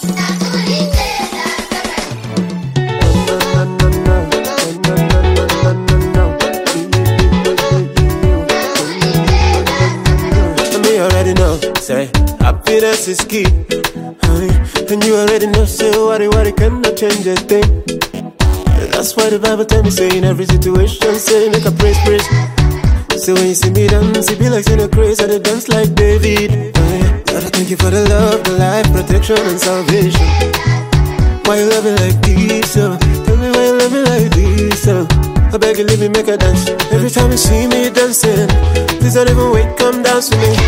Say, happiness is key. And you already know, say, worry cannot change a thing. That's why the Bible tell me, say, in every situation, say, make a praise. So when you see me dance, it be like saying a craze, I dance like David. Gotta thank you for the love, the life, protection, and salvation. Why you love me like this, Tell me why you love me like this, I beg you, leave me, make a dance. Every time you see me dancing, please don't even wait, come dance with me.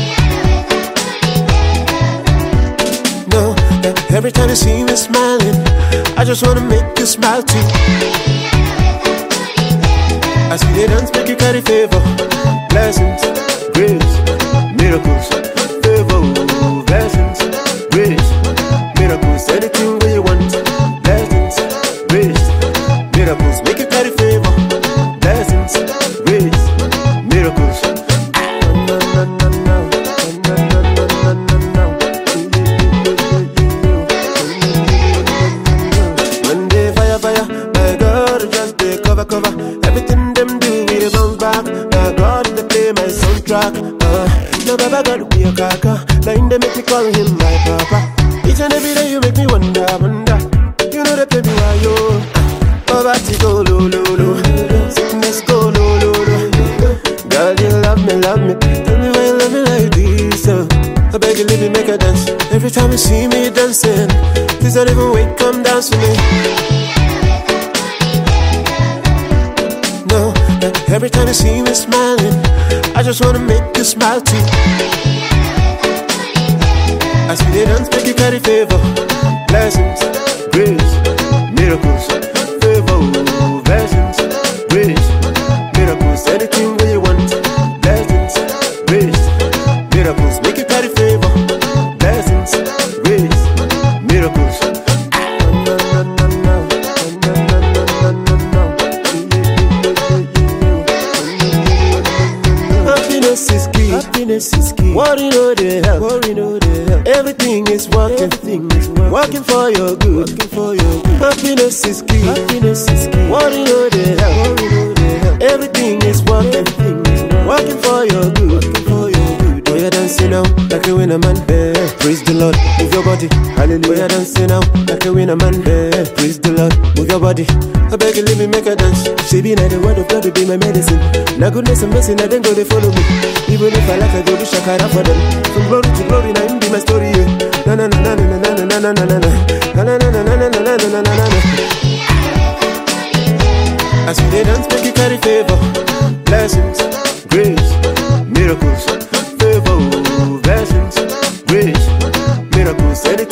Every time you see me smiling, I just wanna make you smile too. I see the dance make you carry favor, blessings, grace, miracles, favor, blessings, grace, miracles, anything that you want, blessings, grace, miracles, make you carry favor, blessings, grace, miracles. Everything them do, we dey bounce back. Now God they play my soundtrack. No Baba God be a kaka. Now in they make me call him my papa. Each and every day you make me wonder. You know they play me why yo. Poverty go low. Sickness go low. Girl you love me. Tell me why you love me like this. I beg you leave me make a dance. Every time you see me dancing, please don't even wait, come dance with me. Every time you see me smiling, I just wanna make you smile too. I see the dance make you carry favor, blessings, grace, miracles, favor, blessings, grace, miracles, anything that you want, blessings, grace, miracles, make you carry favor, blessings, grace, miracles. Happiness is key. Worry no they help. Everything is working. Working for your good. Happiness is key. Worry no they help. Everything is working. Working for your good. We are dancing now like a winner man. Praise the Lord, move your body. Hallelujah. We are dancing now like a winner man. Praise the Lord, move your body. I beg you leave me make a dance. She be like the word of God to be my medicine. Now goodness and mercy, now then go they follow me. Even if I like I go do shakara for them. From glory to glory, now him be my story. Na na na na na na na na na na na na. I see they dance make you carry favor, blessings, grace, miracles, favor, blessings, grace, miracles.